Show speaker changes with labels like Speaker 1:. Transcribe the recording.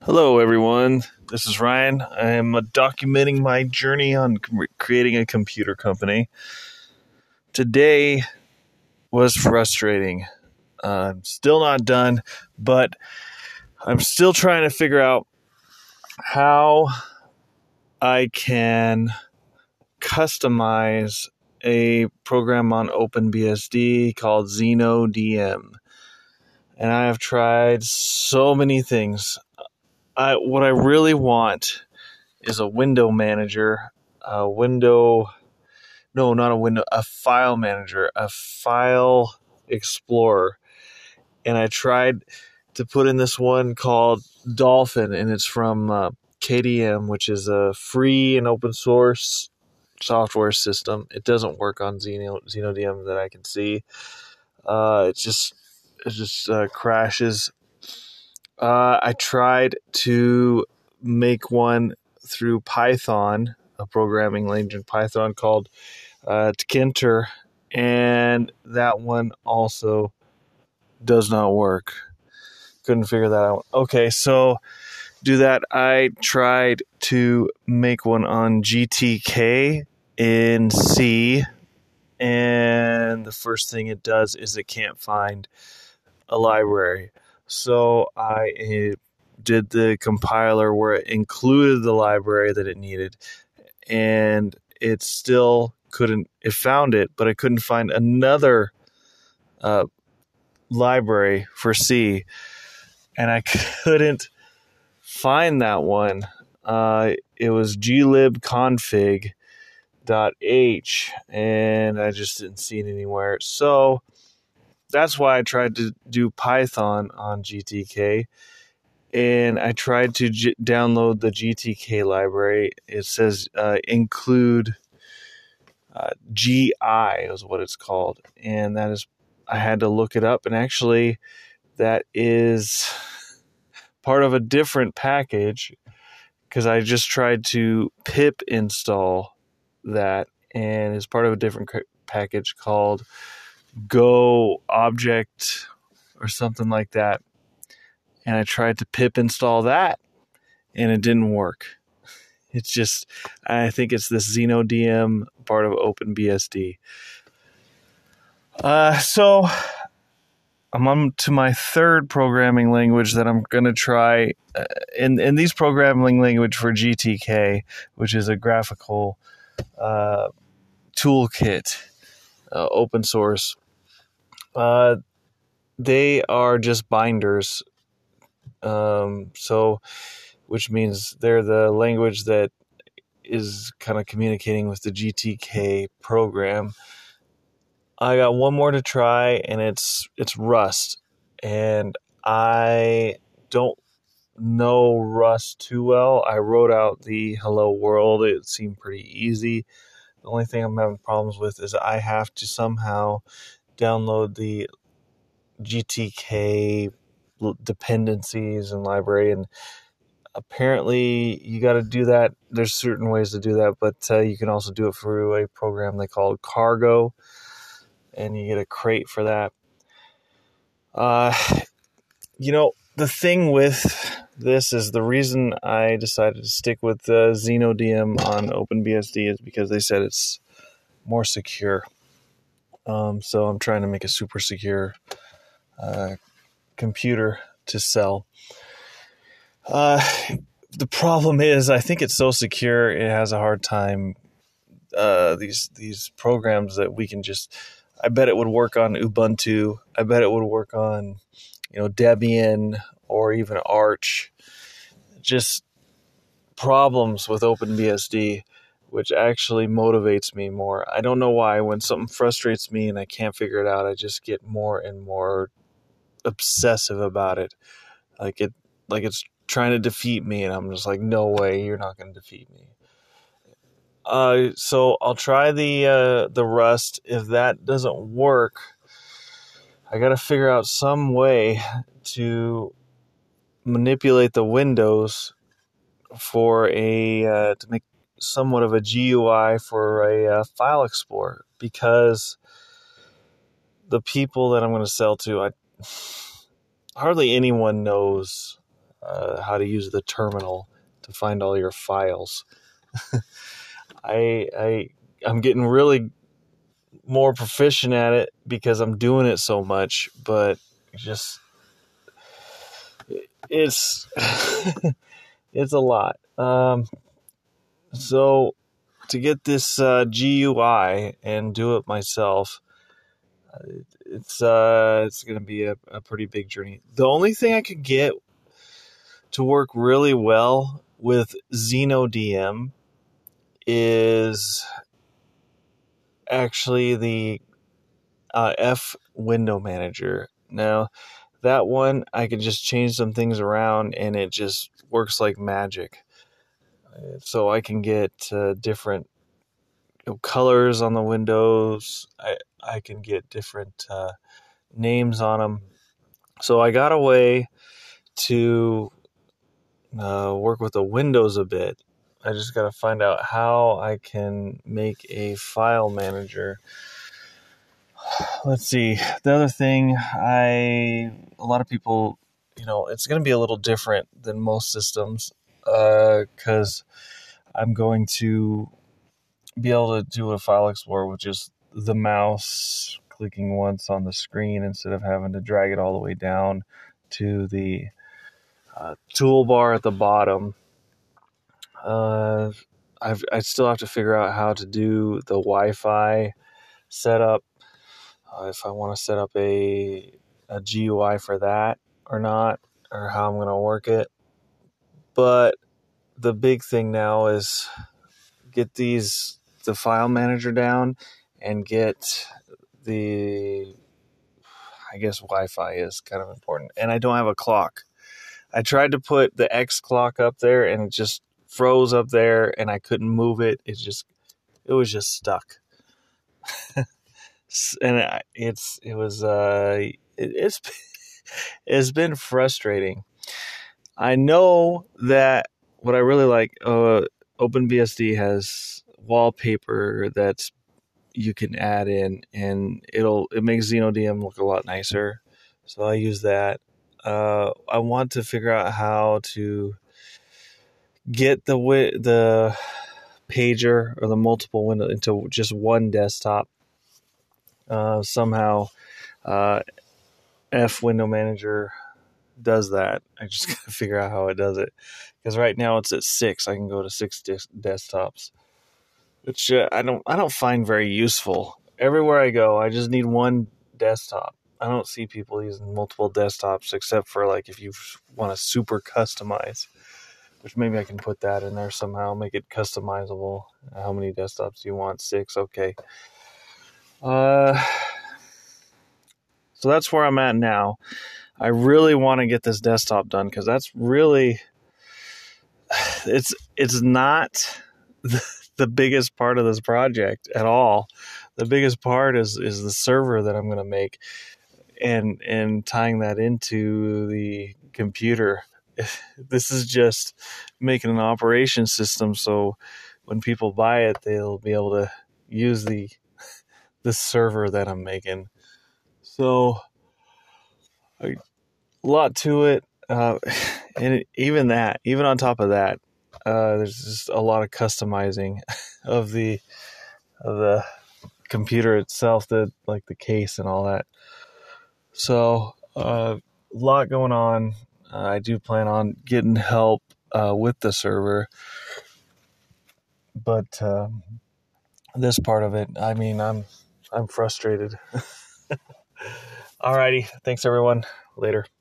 Speaker 1: Hello, everyone. This is Ryan. I am documenting my journey on creating a computer company. Today was frustrating. I'm still not done, but I'm still trying to figure out how I can customize a program on OpenBSD called XenoDM. And I have tried so many things. What I really want is a window manager, a file manager, a file explorer. And I tried to put in this one called Dolphin, and it's from KDM, which is a free and open source software system. It doesn't work on XenoDM that I can see. It just crashes. I tried to make one through Python, a programming language in Python called Tkinter, and that one also does not work. Couldn't figure that out. Okay, so do that. I tried to make one on GTK in C, and the first thing it does is it can't find a library. So I did the compiler where it included the library that it needed, and it still couldn't. It found it, but I couldn't find another library for C, and I couldn't find that one. It was glibconfig.h, and I just didn't see it anywhere. So that's why I tried to do Python on GTK, and I tried to download the GTK library. It says include GI is what it's called, and that is, I had to look it up, and actually that is part of a different package, because I just tried to pip install that, and it's part of a different package called Go Object or something like that. And I tried to pip install that, and it didn't work. It's just, I think it's this XenoDM part of OpenBSD. So I'm on to my third programming language that I'm going to try. In these programming language for GTK, which is a graphical toolkit, open source. They are just binders. Which means they're the language that is kind of communicating with the GTK program. I got one more to try, and it's Rust, and I don't know Rust too well. I wrote out the hello world. It seemed pretty easy. The only thing I'm having problems with is I have to somehow download the GTK dependencies and library, and apparently you got to do that. There's certain ways to do that, but you can also do it through a program they call Cargo, and you get a crate for that. The thing with this is, the reason I decided to stick with XenoDM on OpenBSD is because they said it's more secure. So I'm trying to make a super secure computer to sell. The problem is, I think it's so secure, it has a hard time. These programs that we can just, I bet it would work on Ubuntu. I bet it would work on, Debian or even Arch. Just problems with OpenBSD, which actually motivates me more. I don't know why. When something frustrates me and I can't figure it out, I just get more and more obsessive about it. Like it's trying to defeat me, and I'm just like, no way, you're not going to defeat me. So I'll try the Rust. If that doesn't work, I got to figure out some way to manipulate the windows for to make somewhat of a GUI for a file explorer, because the people that I'm going to sell to, hardly anyone knows how to use the terminal to find all your files. I'm getting really more proficient at it because I'm doing it so much, but just it's it's a lot. So to get this GUI and do it myself, it's going to be a pretty big journey. The only thing I could get to work really well with XenoDM is actually the F window manager. Now, that one, I can just change some things around and it just works like magic. So I can get different colors on the windows. I can get different names on them. So I got a way to work with the windows a bit. I just got to find out how I can make a file manager. Let's see. The other thing, a lot of people, it's going to be a little different than most systems because I'm going to be able to do a file explorer with just the mouse clicking once on the screen instead of having to drag it all the way down to the toolbar at the bottom. I still have to figure out how to do the Wi-Fi setup. If I want to set up a GUI for that or not, or how I'm going to work it. But the big thing now is get the file manager down and get I guess Wi-Fi is kind of important. And I don't have a clock. I tried to put the X clock up there and it just froze up there and I couldn't move it. It was just stuck. And it's been frustrating. I know that what I really like, OpenBSD has wallpaper that's you can add in, and it makes XenoDM look a lot nicer. So I use that. I want to figure out how to get the pager or the multiple window into just one desktop. Somehow, F window manager does that. I just gotta figure out how it does it, because right now it's at 6. I can go to 6 desktops, which I don't find very useful. Everywhere I go, I just need one desktop. I don't see people using multiple desktops except for like if you want to super customize, which maybe I can put that in there somehow, make it customizable. How many desktops do you want? 6, okay. So that's where I'm at now. I really want to get this desktop done because that's really, it's not the biggest part of this project at all. The biggest part is the server that I'm going to make and tying that into the computer. This is just making an operation system so when people buy it, they'll be able to use the server that I'm making. So a lot to it, and even on top of that, there's just a lot of customizing of the computer itself, like the case and all that. So a lot going on. I do plan on getting help with the server, but this part of it, I mean, I'm frustrated. Alrighty, thanks everyone. Later.